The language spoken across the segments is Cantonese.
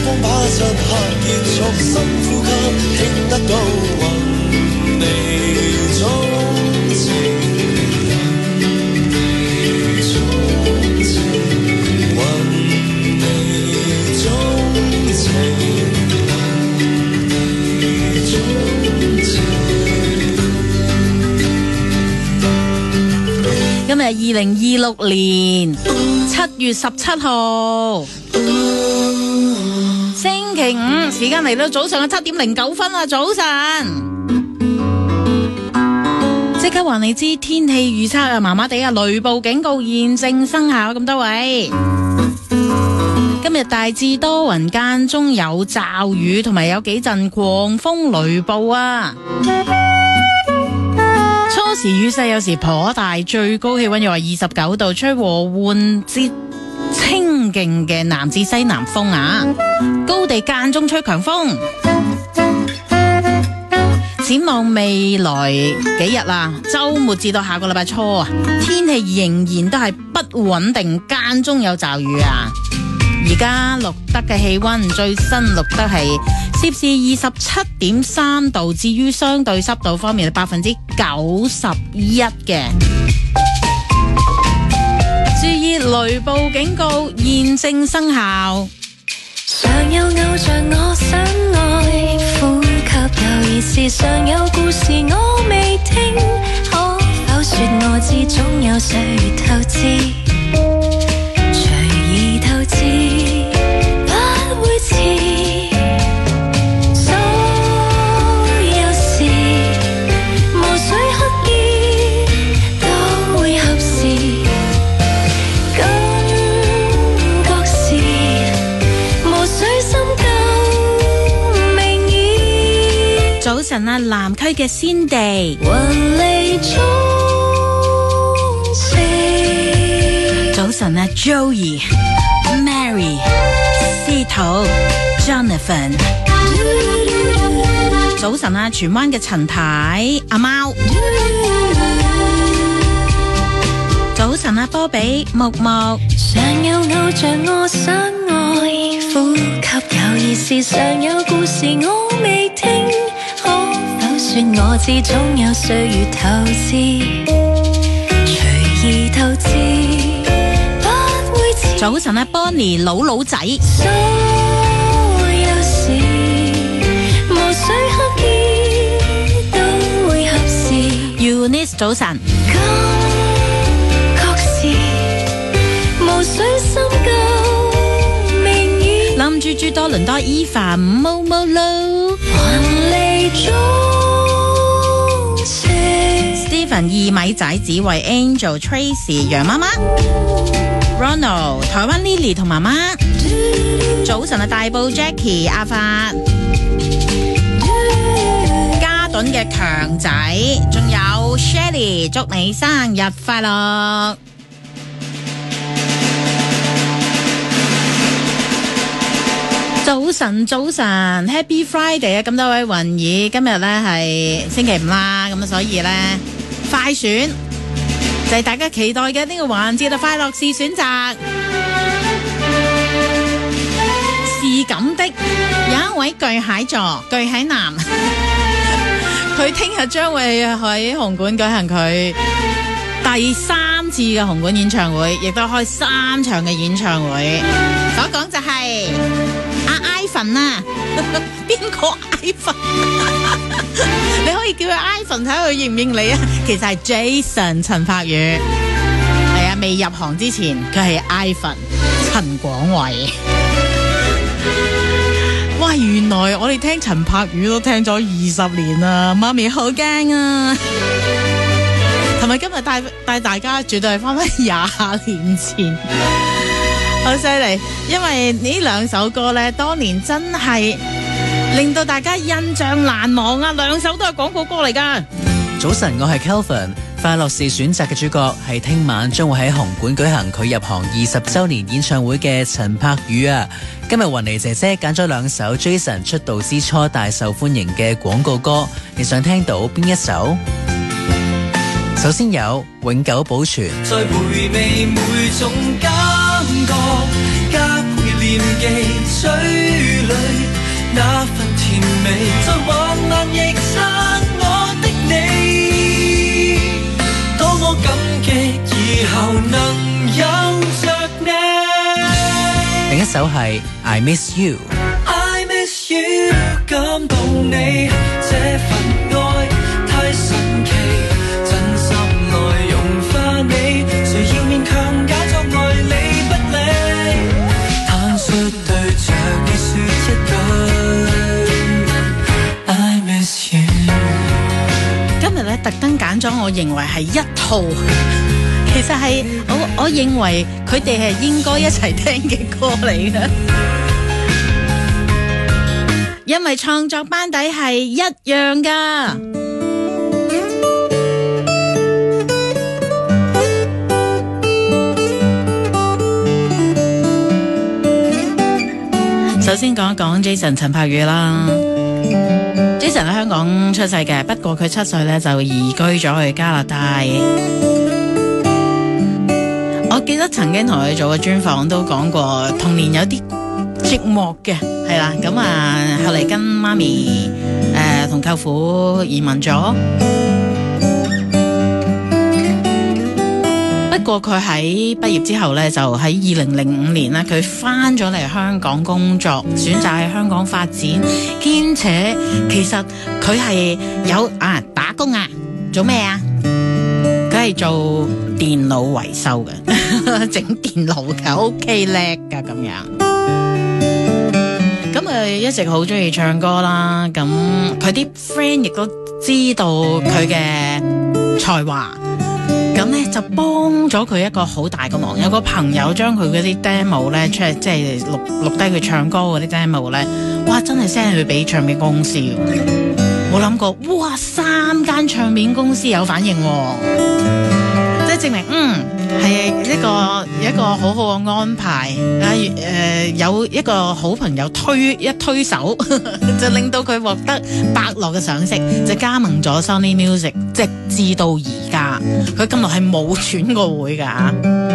方把漆黑結束，深呼吸，聽得到雲地鍾情，雲地鍾情，雲地鍾情。 今日2026年7月17號，星期五，時間嚟到早上嘅7點09分啦，早晨。即刻話你知天氣預測啊，麻麻地啊，雷暴警告現正生效，咁多位。今日大致多雲，間中有驟雨，同埋有幾陣狂風雷暴啊。初時雨勢有時頗大，最高氣溫又係29度，吹和緩至清勁嘅南至西南風啊，高地間中吹強風。展望未來幾日啊，周末至到下個禮拜初啊，天氣仍然都係不穩定，間中有驟雨啊。而家錄得嘅氣溫最新錄得係攝氏27.3度，至於相對濕度方面係91%嘅。注意雷暴警告現正生效。 常有偶像我想愛，呼吸猶疑時常有故事我未聽，可否說我知總有歲月透支，隨意透支。 早晨啊，南區嘅先地。早晨啊 Joey、Mary、司徒、Jonathan。早晨啊，荃灣嘅陳太、阿貓。早晨啊，波比、木木。 常有偶像我想愛，呼吸猶豫時常有故事我未聽，可否說我知總有歲月透支，隨意透支，不會遲。 早晨啊 Bonnie 老仔。 所有事無需刻意都會合時。 Eunice 早晨。 感覺是無需深究明意。 林豬豬多倫多 Eva 毛毛路。Stephen 二米仔子為 Angel Tracy 楊媽媽 Ronald 台灣 Lily 同媽媽。早晨啊，大埔 Jackie 阿發嘉頓嘅強仔，仲有 Shelly 祝你生日快樂。早晨 Happy Friday 啊！咁多位雲兒，今日咧係星期五啦，咁所以咧快選就係大家期待嘅呢個環節啦，快樂是選擇。是咁的，有一位巨蟹座巨蟹男，佢聽日將會喺紅館舉行佢第3次嘅紅館演唱會，亦都開3場嘅演唱會。所講就係Ivan 啊，邊個 Ivan？ 你可以叫佢 Ivan 睇佢認唔認你啊？其實係 Jason 陳柏宇，係啊，未入行之前佢係 Ivan 陳廣偉。哇，原來我哋聽陳柏宇都聽咗20年啦，媽咪好驚啊！同埋今日帶大家絕對係翻20年前。好犀利，因為呢兩首歌呢，當年真係令到大家印象難忘啊！兩首都係廣告歌嚟噶。 早晨，我係 Kelvin， 快樂是選擇嘅主角係聽晚將會喺紅館舉行佢入行20週年演唱會嘅陳柏宇啊！今日雲妮姐姐揀咗2首 Jason 出道之初大受歡迎嘅廣告歌，你想聽到邊一首？首先有永久保存， 再回味每種感覺，加倍念記，追後能有着你。 另一首係 I Miss You。I miss you， 感動你這份愛太神奇，真心內融化你，誰要勉強假作愛理不理，坦率對着你說一句 I miss you。 今日咧特登揀咗我認為係一套，其實係我認為佢哋係應該一齊聽嘅歌嚟嘅，因為創作班底係一樣噶。首先講一講 Jason 陳柏宇啦。Jason 喺香港出世嘅，不過佢7歲咧就移居咗去加拿大。我記得曾經同佢做過專訪，都講過童年有啲寂寞嘅，係啦。咁啊，後嚟跟媽咪同舅父移民咗。不過佢喺畢業之後咧，就喺2005年咧，佢翻咗嚟香港工作，選擇喺香港發展，兼且其實佢係有打工啊，做咩啊？佢係做電腦維修嘅，整電腦嘅 ，OK 叻噶咁樣。咁佢一直好中意唱歌啦，咁佢啲 friend 亦都知道佢嘅才華。咁咧就幫咗佢一個好大嘅忙，有個朋友將佢嗰啲 demo 咧出嚟，即係錄低佢唱歌嗰啲 demo 咧，哇！真係 send 去俾唱片公司，冇諗過，哇！3間唱片公司有反應，即係證明係一個好好嘅安排啊！有一個好朋友推手，就令到佢獲得伯樂嘅賞識，就加盟咗 Sony Music， 直至到而家，佢今日係冇轉過會㗎。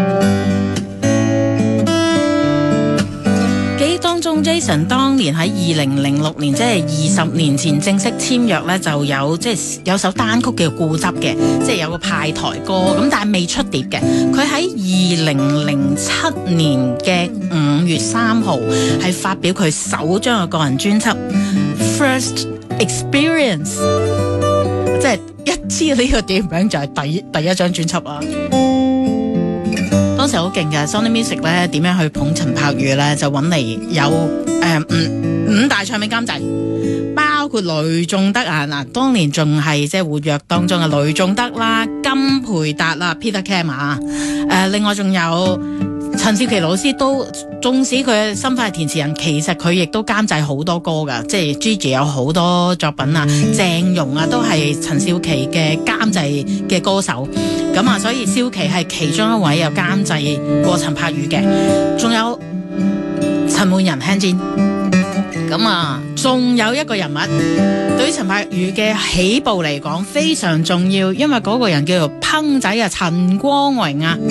記憶當中 Jason 當年喺2006年，即係20年前正式簽約咧，就有即係有首單曲叫固執嘅，即係有個派台歌咁，但係未出碟嘅。佢喺2007年嘅5月3號係發表佢首張嘅個人專輯 First Experience， 即係一知呢個碟名就係第一張專輯啊！當時好勁嘅 Sony Music 咧，點樣去捧陳柏宇咧？就揾嚟有五大唱片監製，包括雷頌德啊，嗱，當年仲係即係活躍當中嘅雷頌德啦、金培達啦、Peter Cam 啊，另外仲有陳少琪老師都，縱使佢嘅身份係填詞人，其實佢亦都監製好多歌噶，即係 Gigi 有好多作品啊，鄭融啊都係陳少琪嘅監製嘅歌手，咁啊，所以少琪係其中一位有監製過陳柏宇嘅，仲有陳奐仁 Hanjin， 咁啊，仲有一個人物對於陳柏宇嘅起步嚟講非常重要，因為嗰個人叫做烹仔啊，陳光榮啊。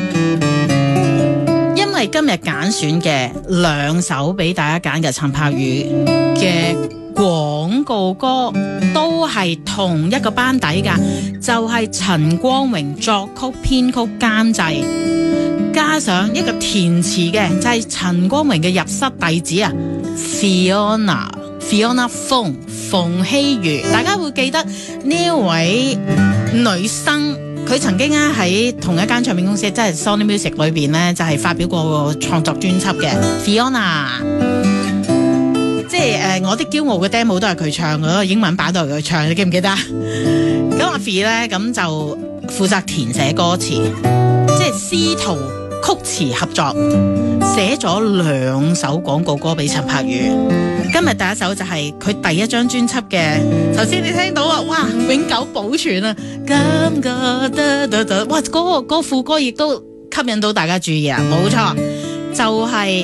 因為今日揀選嘅2首俾大家揀嘅陳柏宇嘅廣告歌都係同一個班底噶，就係陳光榮作曲編曲監製，加上一個填詞嘅就係陳光榮嘅入室弟子啊 Fiona 馮希如，大家會記得呢一位女生。佢曾經咧喺同一間唱片公司，即係 Sony Music 裏邊咧，就係發表過個創作專輯嘅 Fiona， 即係我的驕傲嘅 demo 都係佢唱嘅，英文版都係佢唱，你記唔記得？咁阿 Fi 咧咁就負責填寫歌詞，即係師徒曲詞合作，寫咗2首廣告歌俾陳柏宇。今日第一首就係佢第一張專輯嘅，頭先你聽到啊，哇，永久保存啊，感覺得，哇，嗰個副歌亦都吸引到大家注意啊，冇錯，就係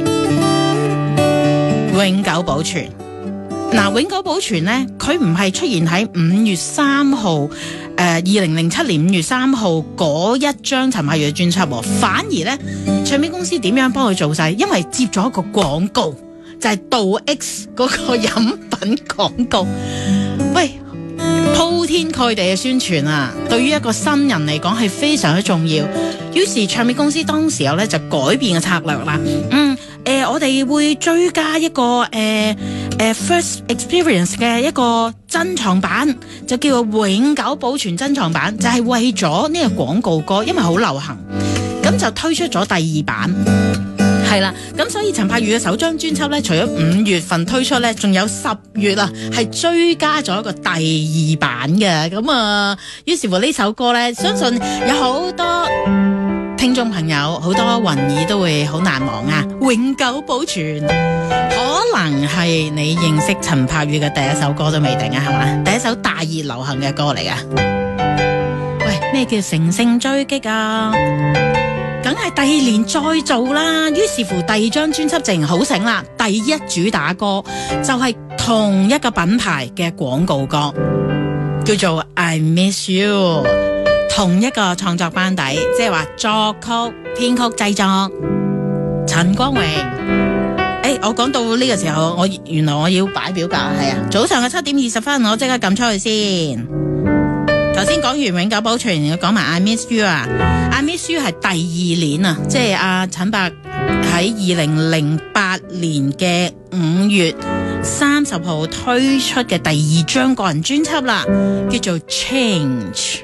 永久保存。嗱，永久保存呢，佢唔係出現喺5月3號，2007年5月3號嗰一張陳柏宇嘅專輯，反而呢，唱片公司點樣幫佢做晒？因為接咗一個廣告。就係杜 X 嗰個飲品廣告，喂，鋪天蓋地嘅宣傳啊！對於一個新人嚟講係非常之重要。 於是唱片公司當時候咧就改變個策略啦。我哋會追加一個First Experience 嘅一個珍藏版，就叫做永久保存珍藏版，就係為咗呢個廣告歌，因為好流行，咁就推出咗第二版。係啦，咁所以陳柏宇嘅首張專輯咧，除咗5月份推出咧，仲有10月啊，係追加咗一個第二版嘅。咁啊，於是乎呢首歌咧，相信有好多聽眾朋友、好多雲耳都會好難忘啊！永久保存，可能係你認識陳柏宇嘅第一首歌都未定啊，係嘛？第一首大熱流行嘅歌嚟噶。喂，咩叫乘勝追擊啊？梗係第2年再做啦，於是乎第2張專輯淨好醒啦，第1主打歌就係同一個品牌嘅廣告歌，叫做 I Miss You， 同一個創作班底，即係話作曲、編曲、製作陳光榮。我講到呢個時候，原來我要擺表格，係啊，早上嘅7點20分，我即刻撳出去先。頭先講完永久保存，要講埋 I Miss You 啊 ！I Miss You 係第2年啊，即係阿陳伯喺2008年嘅5月30號推出嘅第2張個人專輯啦，叫做 Change，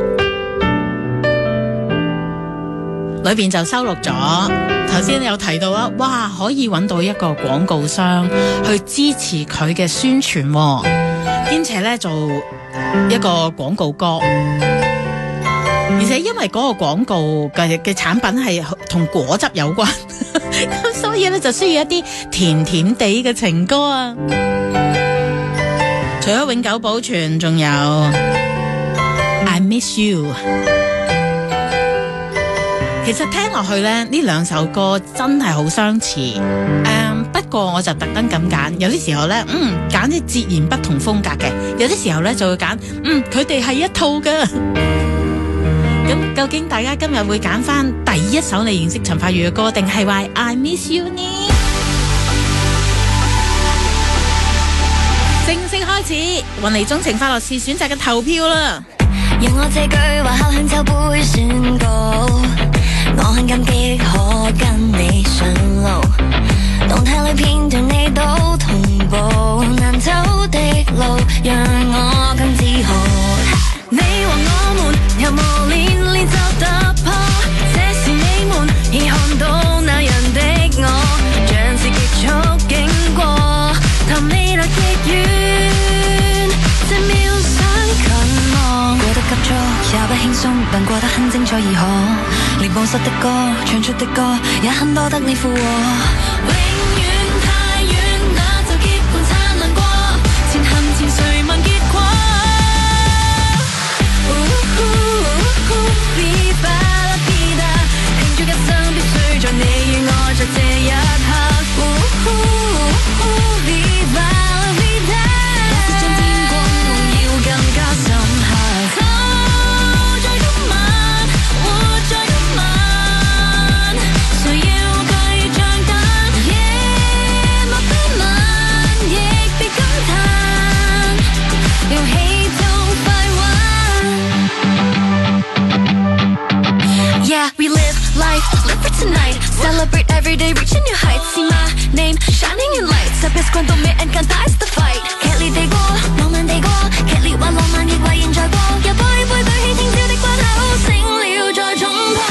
裏邊就收錄咗頭先有提到啦，哇，可以揾到一個廣告商去支持佢嘅宣傳，兼且咧做一個廣告歌，而且因為嗰個廣告嘅產品係同果汁有關，咁所以咧就需要一啲甜甜地嘅情歌啊！除咗永久保存，仲有 I Miss You。其實聽落去咧，呢2首歌真係好相似。不過我就特登咁揀，有啲時候咧，揀啲截然不同風格嘅；有啲時候咧就會揀，佢哋係一套噶。咁究竟大家今日會揀翻第1首你認識陳柏宇嘅歌，定係話 I Miss You 呢？正式開始，雲尼鍾情快樂是選擇嘅投票啦！ 讓我這句話敲響酒杯宣告，我很感激可跟你上路，動態裏片段你都同步，難走的路讓我更自豪。你和我們由磨練練就突破，這時你們已看到那樣的我，像是極速經過，談未來極遠，這秒想近望，過得急促也不輕鬆，但過得很精彩而可，連忘失的歌唱出的歌也很多得你附和。誰問結果？Viva la vida， 慶祝一生必須在你與我在這一刻。Viva la vida， 假使將天光夢要更加深刻。走在今晚，活在今晚，誰要繼續等？夜幕不晚，亦別感嘆。遊戲就快玩 Yeah, we live life, live for tonight Celebrate every day, reaching new heights See my name, shining in lights 特別關到未 and 更大 is the fight 劇烈地過，浪漫地過劇烈或浪漫亦為現在過又杯杯舉起聽朝的關口醒了再衝破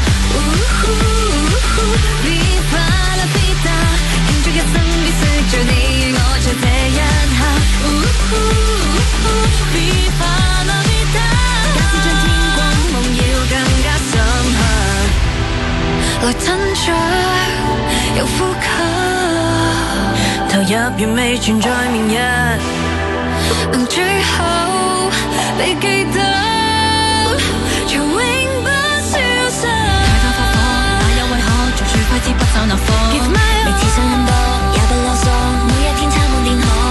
Viva la vida 慶祝一生必須在你與我在這一刻Viva la vida， 假使將天光夢要更加深刻，來吞着又呼吸，投入完美存在明日，最後被記得，從永不消失。太多花火，哪有為可做最快知不走那科？未自信很多，也不囉嗦，每一天插滿電荷。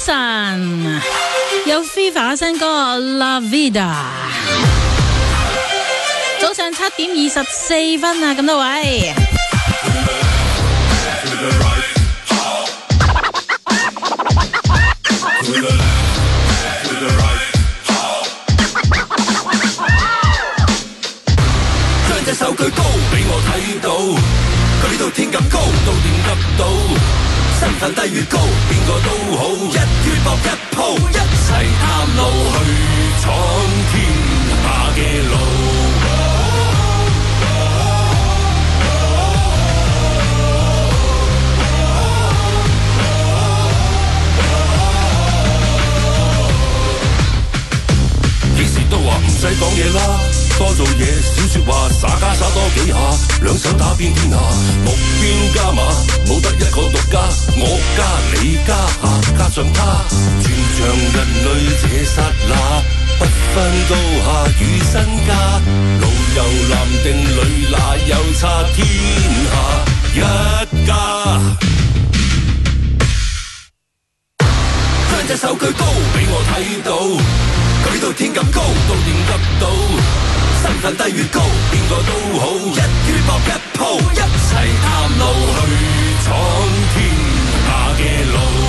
晨，有 FIFA 新歌 La Vida。早上7:24啊，咁多位。 將隻手舉高俾我睇到，舉到天咁高，到點得到？身份低越高，邊個都好，一於搏一鋪，一齊探路去闖天下嘅路。幾時都話唔使講嘢啦，多做嘢少說話，耍家耍多幾下，兩手打遍天下，目標加碼，冇得一個獨家，我加你加下，加上他，全場人類這剎那，不分高下與身家，路由男定女哪有差，天下一家。將隻手舉高俾我睇到，舉到天咁高，到點得到？身份低越高，邊個都好，一於搏一鋪，一齊探路去闖天下嘅路。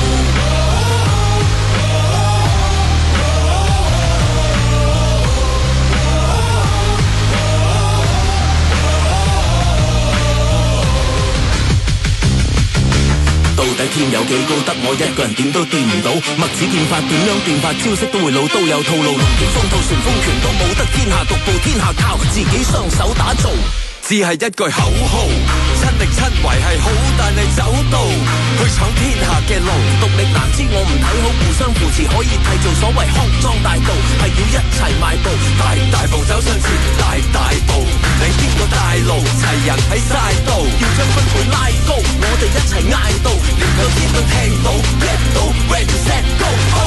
到底天有幾高，得我一個人點都掂唔到。墨子劍法點樣變法，招式都會老，都有套路。龍捲風套旋風拳都冇得天下獨步，天下靠自己雙手打造。只係一句口號，親力親為係好，但係走到去闖天下嘅路，獨力難支我唔睇好，互相扶持可以締造所謂康莊大道，係要一齊邁步，大步走上前，大步你邊個大路，齊人喺晒度，要將分配拉高，我哋一齊嗌到，連個天都聽到 ，rap 到 ，ready set go，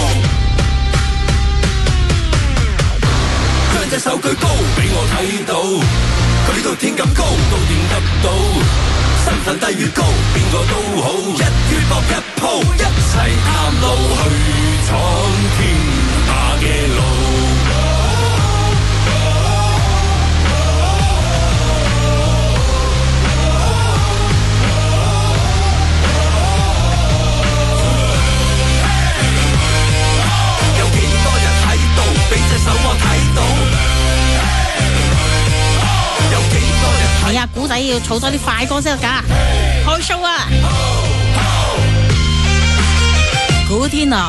將隻手舉高俾我睇到。舉到天咁高，到點得到？身份低越高，邊個都好，一於搏一鋪，一齊探路去闖天下嘅路。有幾多人喺度，俾隻手我睇到。 係啊，古仔要儲多啲快歌先得㗎，開 show 啊！古天樂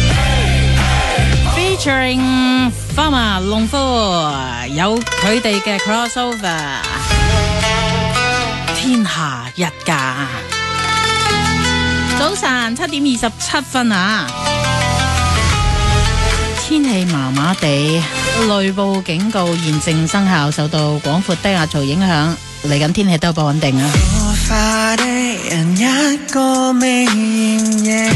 featuring Farmer 農夫，有佢哋嘅 crossover， 天下一家。早晨7:27啊！天氣麻麻地，雷暴警告現正生效，受到廣闊低壓槽影響，嚟緊天氣都不穩定啊！ 無法的人一個未認夜，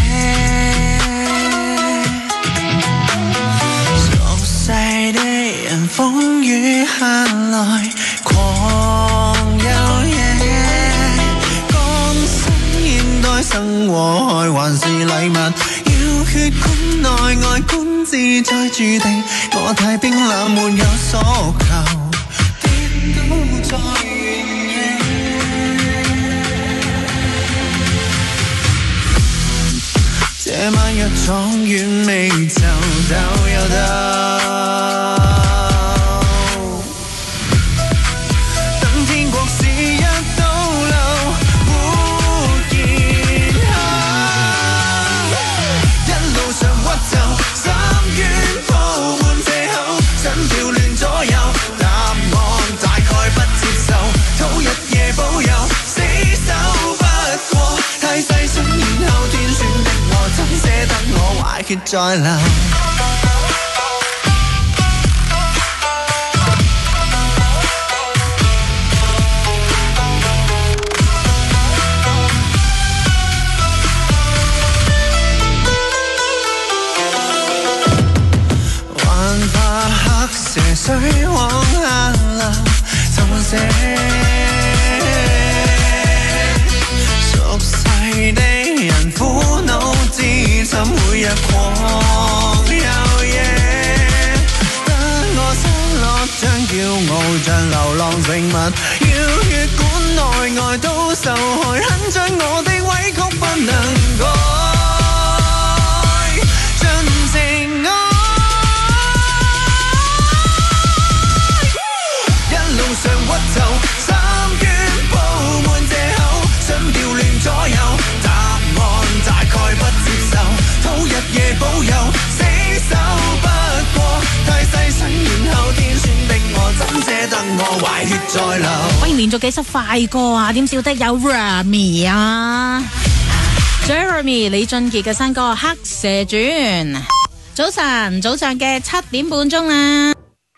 俗世的人風雨下來狂有野，江山現代生禍害還是禮物，要血管內外觀志在注定，我太冰冷沒有所求，跌倒在原野。這晚若闖遠未就走有得，等天國是一道路，活健康，一路上屈就。冤鋪滿借口，想調亂左右，答案大概不接受，討日夜保佑，死守不過，太細心然後天選的我，怎捨得我壞血再流。水往下流，就這熟世的人苦惱自尋，會日狂遊夜。得我失落將驕傲像流浪植物，要血管內外都受害，很將我的委曲不能改，盡情愛。一路上屈就深淵佈滿藉口，想調亂左右，答案大概不接受，討日夜保佑，死守不過，太細想然後天選的我，怎捨得我壞血再流。 歡迎連續幾首快歌啊！點少得有 Rami 啊 ，Jeremy 李俊傑嘅新歌《黑蛇傳》。早晨，早上嘅7點半鐘啦。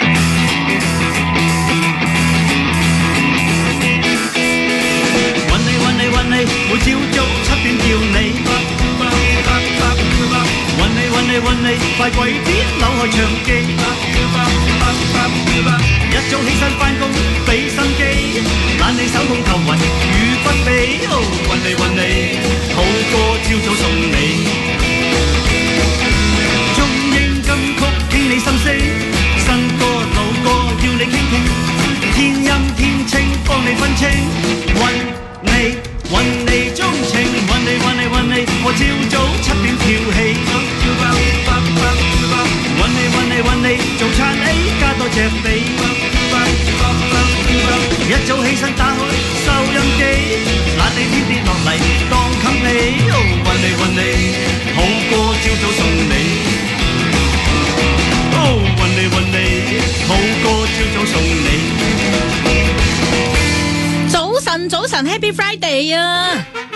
每朝早7點叫你，搵你，快鬼啲扭開長機，一早起身返工俾心機，懶你手控頭暈與不比，搵你，好歌朝早送你，中英金曲傾你心聲，新歌老歌要你傾傾，天陰天清幫你分清，搵你鍾情，搵你，我朝早7點跳起，搵你，早餐 A 加多隻髀，一早起身打開收音機，懶你天跌落嚟當冚被，搵你，好歌朝早送你，搵你，好歌朝早送你。 早晨 Happy Friday 啊！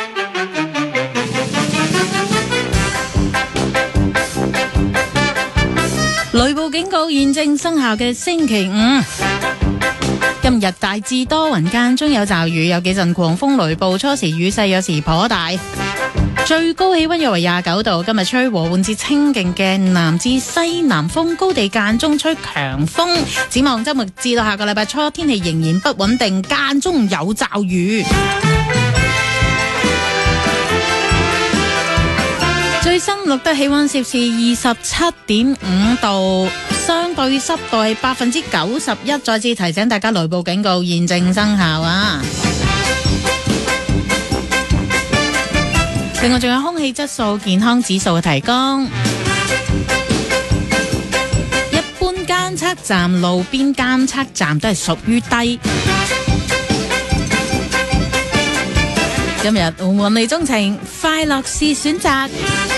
雷暴警告現正生效嘅星期五，今日大致多雲間中有驟雨，有幾陣狂風雷暴，初時雨勢有時頗大，最高氣溫約為29度。今日吹和緩至清勁嘅南至西南風，高地間中吹強風。展望周末至到下個禮拜初，天氣仍然不穩定，間中有驟雨。最新錄得氣溫攝氏27.5度，相對濕度係91%。再次提醒大家，雷暴警告現正生效啊！另外仲有空氣質素健康指數嘅提供，一般監測站、路邊監測站都係屬於低。今日雲裏鍾情，快樂是選擇。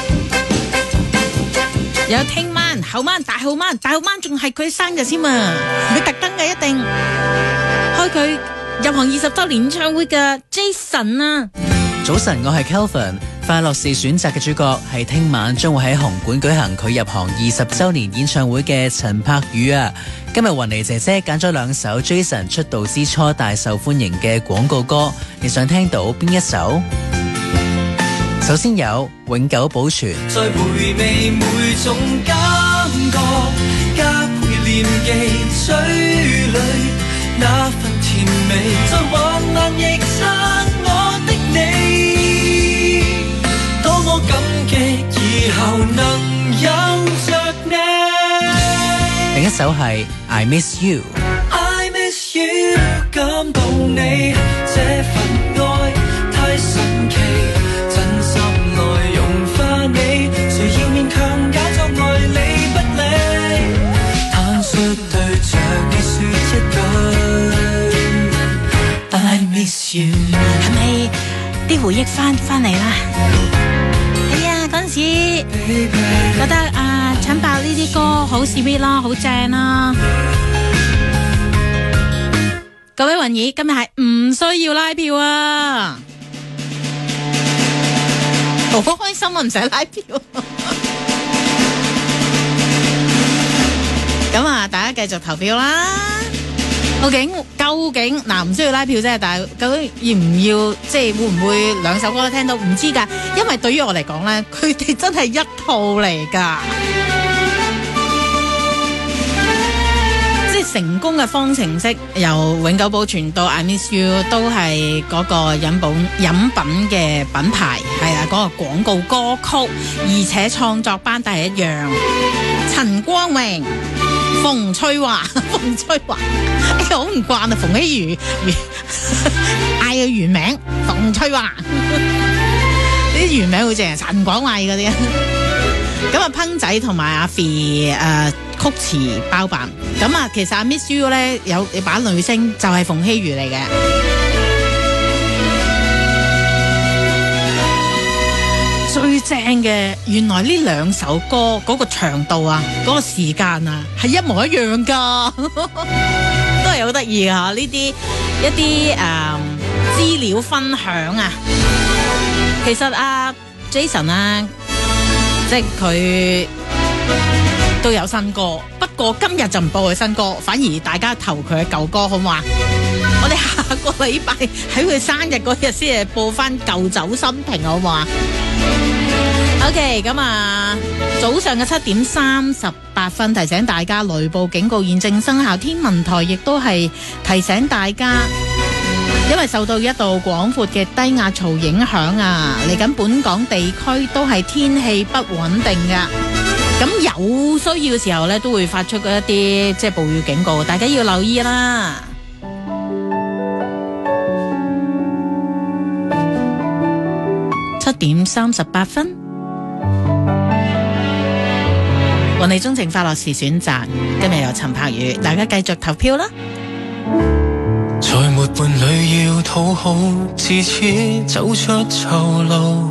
有聽晚、後晚、大後晚仲係佢生日先嘛？佢特登嘅，一定開佢入行20週年演唱會嘅 Jason 啊！ 早晨，我係 Kelvin。快樂是選擇嘅主角係聽晚將會喺紅館舉行佢入行20週年演唱會嘅陳柏宇啊！今日雲妮姐姐揀咗2首 Jason 出道之初大受歡迎嘅廣告歌，你想聽到邊一首？首先有永久保存， 再回味每種感覺，加倍念記嘴裏那份甜味，再患難亦撐我的你，多麼感激以後能有着你。 另一首係 I Miss You， I miss you， 感動你這份愛太神奇，真心內融化你，誰要勉強假作愛理不理，坦率對着你說一句 I miss you。 係咪啲回憶翻嚟啦？哎呀，嗰陣時覺得陳柏呢啲歌好 sweet 啦，好正啦。各位雲兒，今日係唔需要拉票啊！好開心啊，唔使拉票。咁啊，大家繼續投票啦。究竟嗱，唔需要拉票啫，但係究竟要唔要，即係會唔會兩首歌都聽到？唔知㗎，因為對於我嚟講咧，佢哋真係一套嚟㗎。即係成功嘅方程式，由永久保存到 I Miss You 都係嗰個飲品嘅品牌，係啊，嗰個廣告歌曲，而且創作班底係一樣。陳光榮、馮翠華，哎呀好唔慣啊，馮希如嗌佢原名馮翠華，啲原名好似係陳廣偉嗰啲。咁啊，烹仔同埋阿肥曲詞包辦。咁啊，其實阿 Miss You 咧有把女聲就係馮希如嚟嘅。最正嘅，原來呢兩首歌嗰個長度啊，嗰個時間啊，係一模一樣噶，都係好得意啊！呢啲一啲資料分享啊，其實阿 Jason 啊，即係佢都有新歌，不過今日就唔播佢新歌，反而大家投佢嘅舊歌，好唔好啊？我哋下個禮拜喺佢生日嗰日先係播翻舊酒新瓶，好唔好啊？OK， 咁啊，早上嘅7:38，提醒大家雷暴警告現正生效。天文台亦都係提醒大家，因為受到一道廣闊嘅低壓槽影響啊，嚟緊本港地區都係天氣不穩定噶。咁有需要嘅時候呢，都會發出一啲即係暴雨警告，大家要留意啦。7:38，雲你鍾情快樂時選擇，今日由陳柏宇，大家繼續投票啦。 在沒伴侶要討好，自此走出囚牢。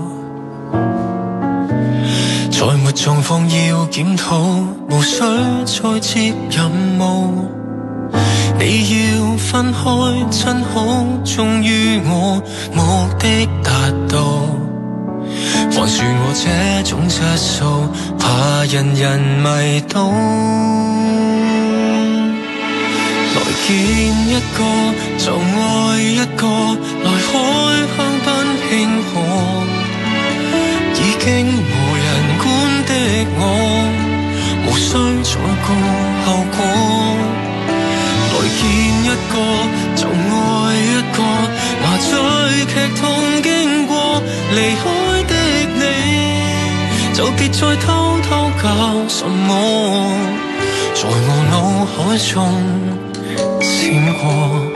在沒狀況要檢討，無需再接任務。你要分開真好，終於我目的達到。還說我這種質素，怕人人迷倒。來見一個就愛一個，來開香檳慶賀。已經無人管的我，無需再顧後果。來見一個就愛一個，麻醉劇痛經過，離開的你就別再偷偷搞什麼，在我腦海中閃過。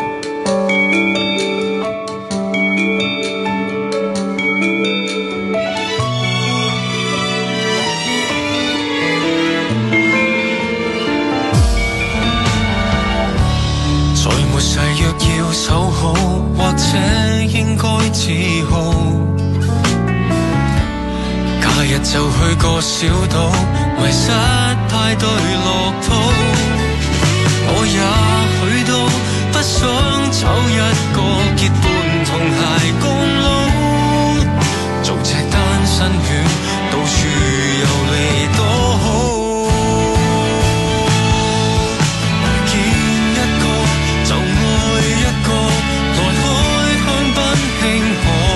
在沒誓約要守好，或者應該自豪。假日就去個小島，迷失派對樂土。我也許都不想找一個結伴同偕共老，做隻單身犬，到處遊離多好。來見一個就愛一個，來開香檳慶賀。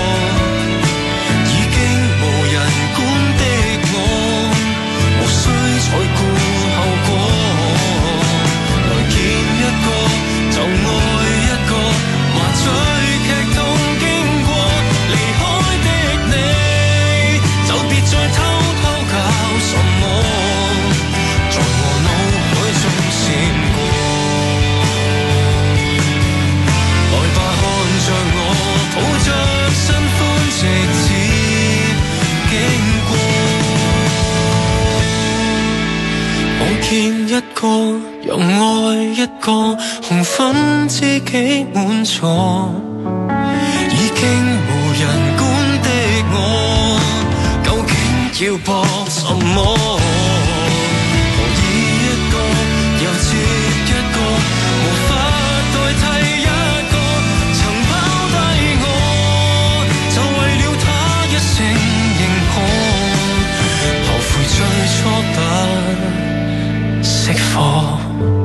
再顧後果，來見一個就愛一個，麻醉劇痛經過，離開的你就別再偷偷搞什麼，在我腦海中閃過。來吧看着我，抱着新歡直至經過。我見一個又愛一個，紅粉知己滿座，已經無人管的我，究竟要搏什麼？何以一個又接一個，無法代替一個，曾拋低我，就為了他一聲認可，後悔最初不熄火。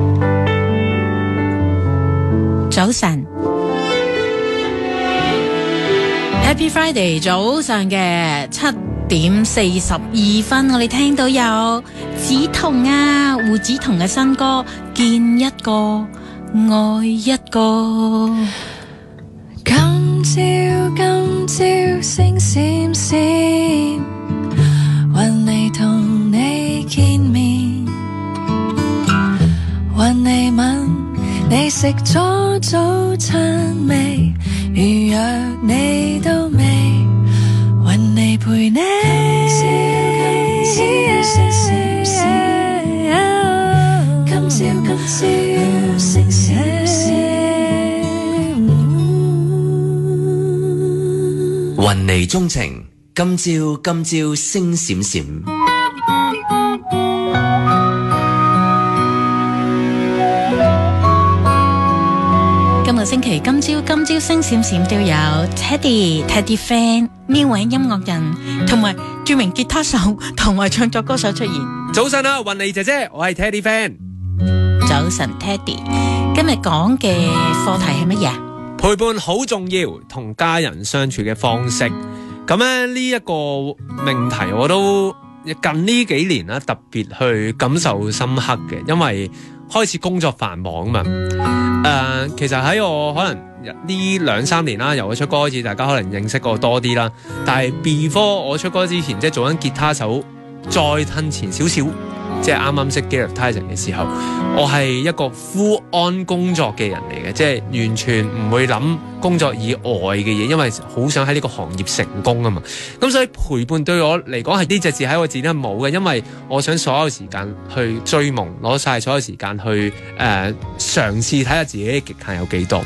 早晨 Happy Friday， 早上嘅 6:42，我哋聽到有梓彤啊，胡梓彤嘅新歌《見一個愛一個》。 今朝星閃閃，還未同你見面，還未問你食咗早餐未，預約你都未，還未陪你。今朝星閃閃， 雲霓鍾情，今朝星閃閃。 今個星期今朝星閃閃都有 Teddy Fan 呢位音樂人同埋著名吉他手同埋唱作歌手出現。 早晨啊，雲霓姐姐，我係 Teddy Fan。 早晨 Teddy， 今日講嘅課題係乜嘢？ 陪伴好重要，同家人相處嘅方式。咁咧呢一個命題我都近呢幾年啦，特別去感受深刻嘅，因為開始工作繁忙嘛。其實喺我可能呢2-3年啦，由我出歌開始，大家可能認識我多啲啦。但係 before 我出歌之前，即係做緊吉他手，再褪前少少，即係啱啱識 Guitar 嘅時候，我係一個 full on 工作嘅人嚟嘅，即係完全唔會諗工作以外嘅嘢，因為好想喺呢個行業成功啊嘛。咁所以陪伴對我嚟講係呢隻字喺我字典冇嘅，因為我想所有時間去追夢，攞晒所有時間去嘗試睇下自己嘅極限有幾多。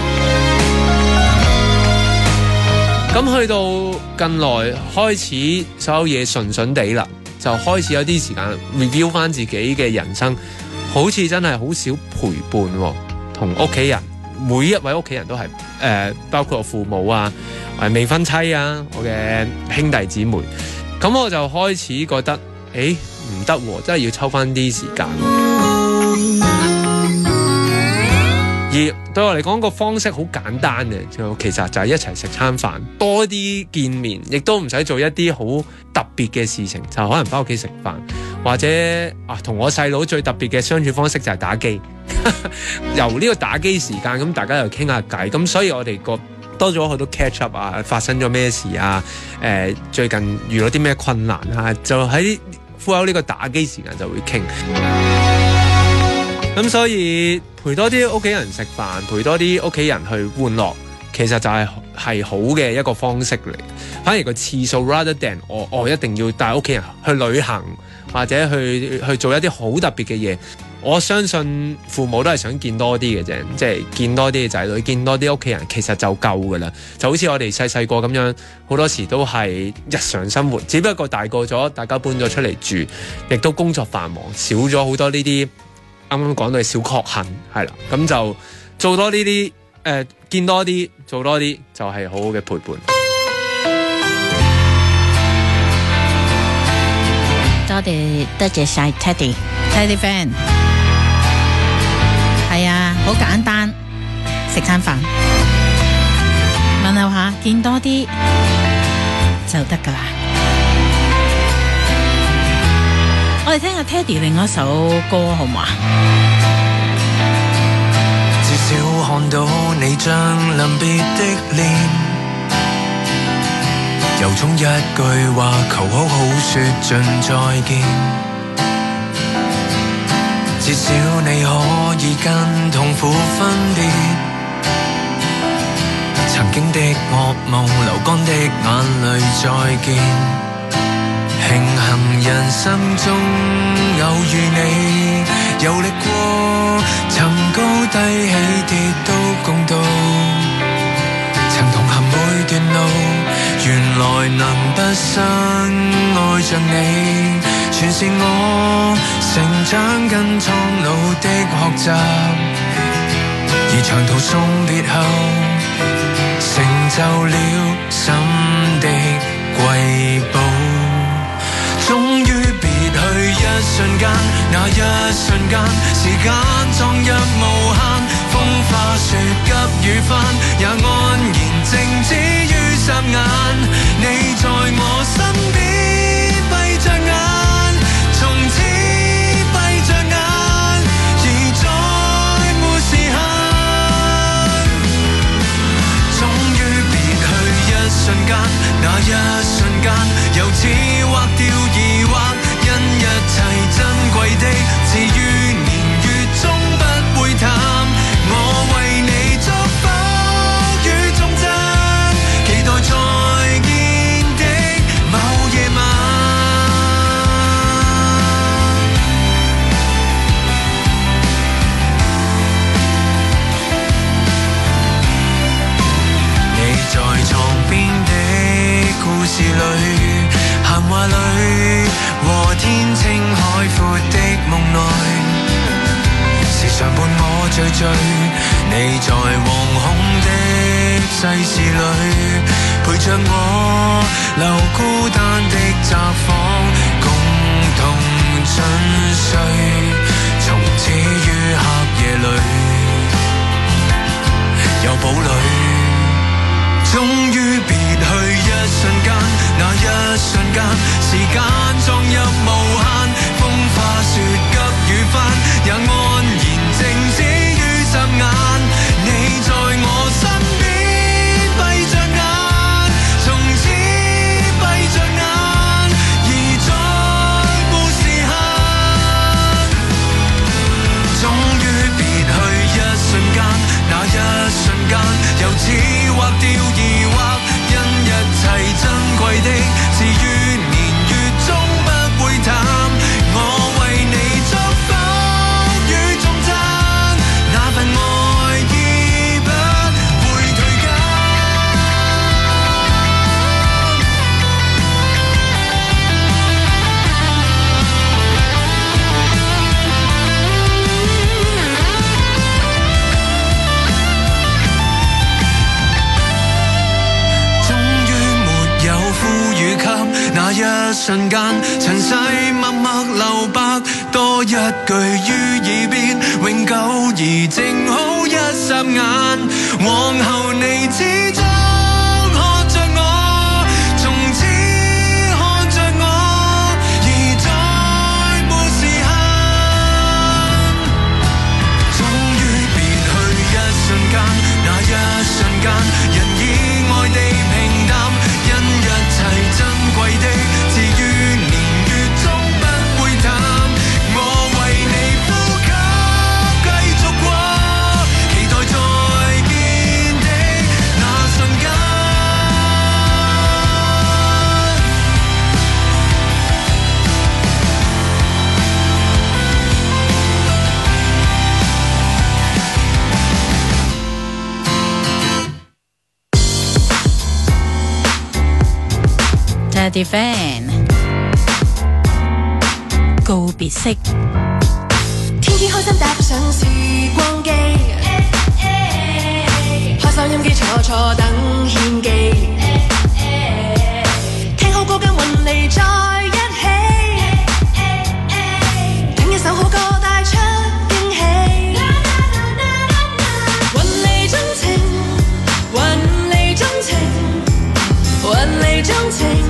咁去到近來開始所有嘢順順地啦，就開始有啲時間 review 翻自己嘅人生，好似真係好少陪伴同屋企人，每一位屋企人都係包括我父母啊，未婚妻啊，我嘅兄弟姊妹，咁我就開始覺得唔得，真係要抽翻啲時間。而對我嚟講個方式好簡單嘅，其實就係一齊食餐飯，多啲見面，亦都唔使做一啲好特別嘅事情，就可能翻屋企食飯，或者同我細佬最特別嘅相處方式就係打機。由呢個打機時間，咁大家又傾下偈，咁所以我哋個多咗好多 catch up 啊，發生咗咩事啊，最近遇到啲咩困難啊，就喺富有呢個打機時間就會傾。咁所以陪多啲屋企人食飯，陪多啲屋企人去玩樂，其實就係好嘅一個方式嚟。反而個次數 rather than 我一定要帶屋企人去旅行，或者去做一啲好特別嘅嘢。我相信父母都係想見多啲嘅啫，即係見多啲嘅仔女，見多啲屋企人，其實就夠噶啦。就好似我哋細個咁樣，好多時都係日常生活，只不過大個咗，大家搬咗出嚟住，亦都工作繁忙，少咗好多呢啲。啱啱講到嘅小確幸係啦，咁就做多呢啲見多啲，做多啲就係好好嘅陪伴。 多謝晒 Teddy Fan。係啊，好簡單，食餐飯，問候下，見多啲就得噶啦。我哋聽下 Teddy 另一首歌好嘛？ 至少看到你將臨別的臉，由衷一句話求好好說盡再見。至少你可以跟痛苦分別，曾經的噩夢流乾的眼淚再見。慶幸人生中有遇你，遊歷過曾高低起跌都共度，曾同行每段路，原來能畢生愛着你，全是我成長跟蒼老的學習。而長途送別後，成就了心的瑰寶。終於別去一瞬間，那一瞬間，時間撞入無限，風花雪急雨翻，也安然靜止於霎眼。你在我身邊。 闊的夢內，時常伴我醉醉，你在惶恐的世事裏，陪着我留孤單的窄房，共同沉睡，從此於黑夜裏有堡壘。終於別去一瞬間，那一瞬間，時間撞入無限，風花雪急雨翻，也安然靜止於霎眼。你在我身邊，閉着眼，從此閉着眼，而再沒時限。終於別去一瞬間，那一瞬間，由此劃掉疑惑，因一切珍貴的是越年月終不會淡。我為你祝福與頌讚，那份愛已不會退減。終於沒有呼與給那一瞬間，塵世默默留白，多一句於耳邊，永久而靜好一霎眼。往後你始終看着我，從此看着我，而再沒時限。終於別去一瞬間，那一瞬間，人意外地平淡，因一切珍貴的是越年月終不會淡。我為你呼吸繼續過，期待再見的那瞬間。 Daddy Fan 告別式， 天天開心搭上時光機，開收音機坐等獻技，聽好歌跟韻味在一起，聽一首好歌帶出驚喜，韻味鍾情，韻味鍾情，韻味鍾情。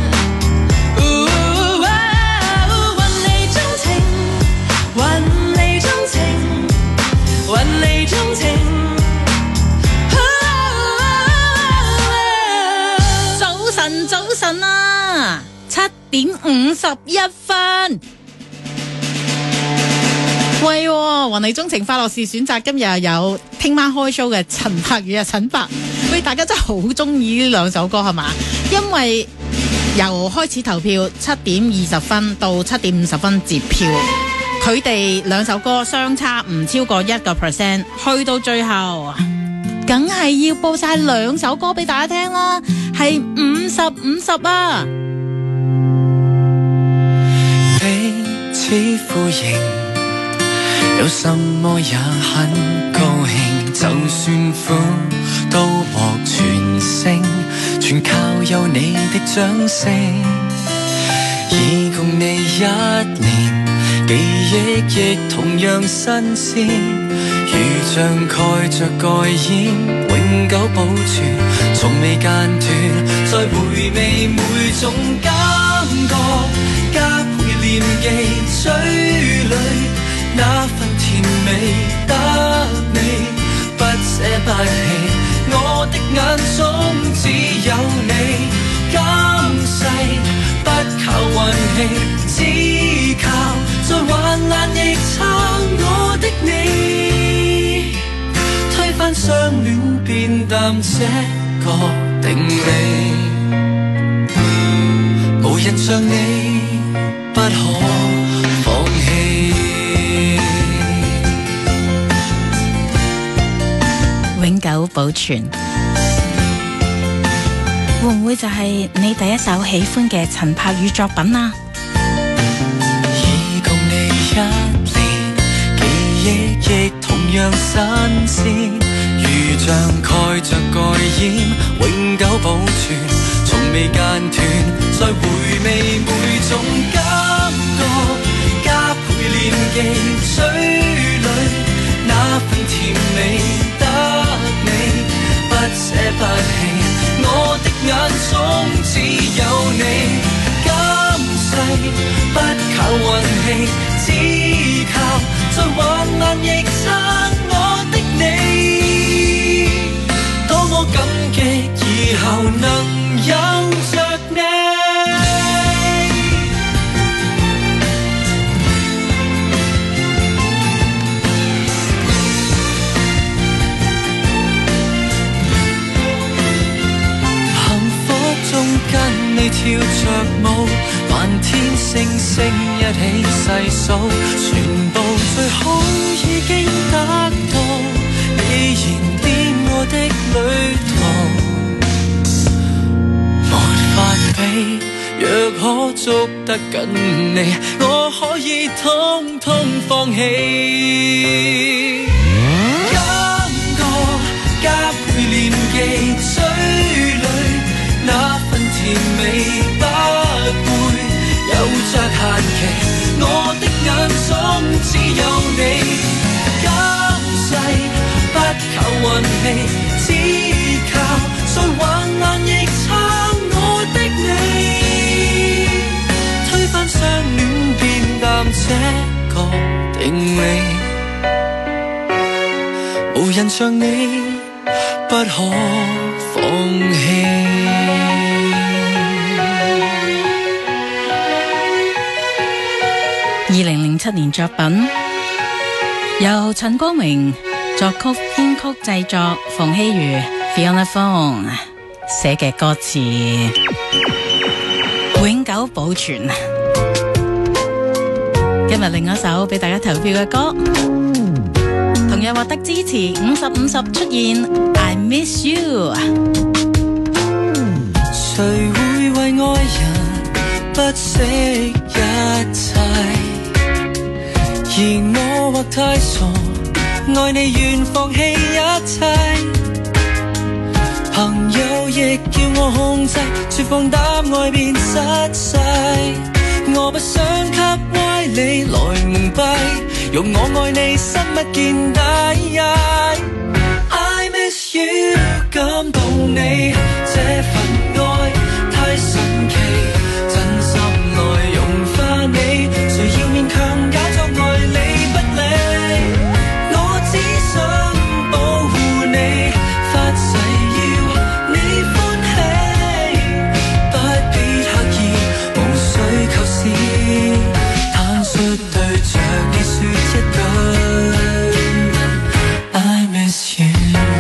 早晨啊，7:51。喂，雲裏鍾情快樂是選擇，今日又有聽晚開 show 嘅陳柏宇啊，陳柏，喂，大家真係好中意呢兩首歌係嘛？因為由開始投票7:20到7:50截票，佢哋兩首歌相差唔超過1%，去到最後梗係要播晒兩首歌俾大家聽啦，係50-50啊！ 彼此呼應，有什麼也很高興，就算苦都獲全勝，全靠有你的掌聲。已共你1年，記憶亦同樣新鮮，如像蓋着蓋掩，永久保存，從未間斷，再回味每種感覺，加倍念記嘴裏那份甜味，得你不捨不棄，我的眼中只有你，今世不靠運氣，只靠在患難亦撐我的你，推翻相戀變淡這個定理，無人像你不可放棄。 永久保存，會唔會就係你第一首喜歡嘅陳柏宇作品啊？ 亦同樣新鮮，如像蓋着蓋掩，永久保存，從未間斷。再回味每種感覺，加倍念記嘴裏那份甜美，得你不捨不棄。我的眼中只有你，今世不靠運氣，只靠在患難亦撐我的你。多麼感激以後能有着你。跟你跳着舞，漫天星星一起細數，全部最好已經得到，你燃點我的旅途，沒法比。若可捉得緊你，我可以通通放棄。感覺加倍念記嘴裏那份甜美，不會有着限期。我的眼中只有你，今世不靠運氣，只靠在患難亦撐我的你。推翻相戀變淡這個定理，無人像你不可放棄。 2007年作品，由陳光榮作曲、編曲、製作，馮曦妤 Fiona Fong 寫嘅歌詞，永久保存。今日另一首俾大家投票嘅歌，同樣獲得支持50-50出現 I Miss You。 誰會為愛人不惜一切，而我或太傻，愛你願放棄一切。朋友亦叫我控制，說放膽愛變失勢。我不想給歪理來蒙蔽，用我愛你心不見底。I miss you， 感動你這份愛太神奇，真心內融化你，誰要勉強假作愛你不理。我只想保護你，發誓要你歡喜，不必刻意，無需構思，坦率對着你說一句 I miss you。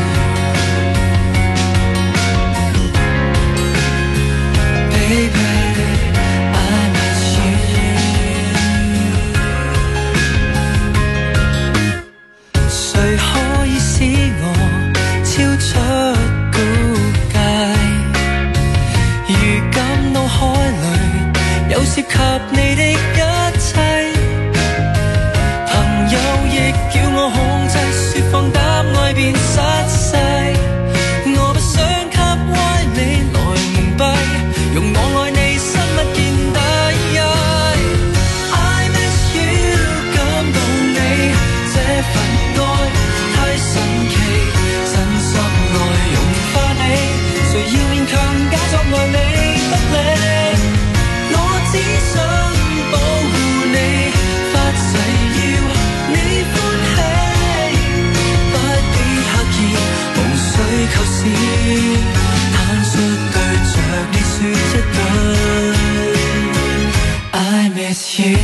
涉及你的一切，朋友亦叫我控制，說放膽愛變失勢。我不想給歪理來蒙蔽，用我愛你心不見底。I miss you， 感動你這份愛太神奇，真心內融化你，誰要勉強假作愛你不理。只想保護你，發誓要你歡喜，不必刻意，無需構思，坦率對着你說一句 I miss you。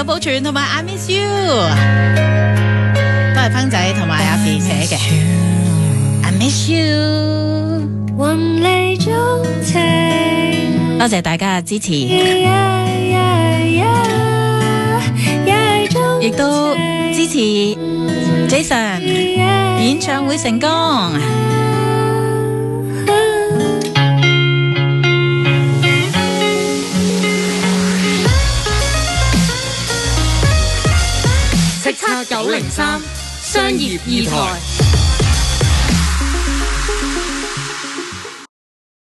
保存同埋 I Miss You， 都係芬仔同埋阿 B 寫嘅 I Miss You。 雲離鍾情， 多謝大家嘅支持，亦都支持 Jason 演唱會成功。 叱咤903商業二台。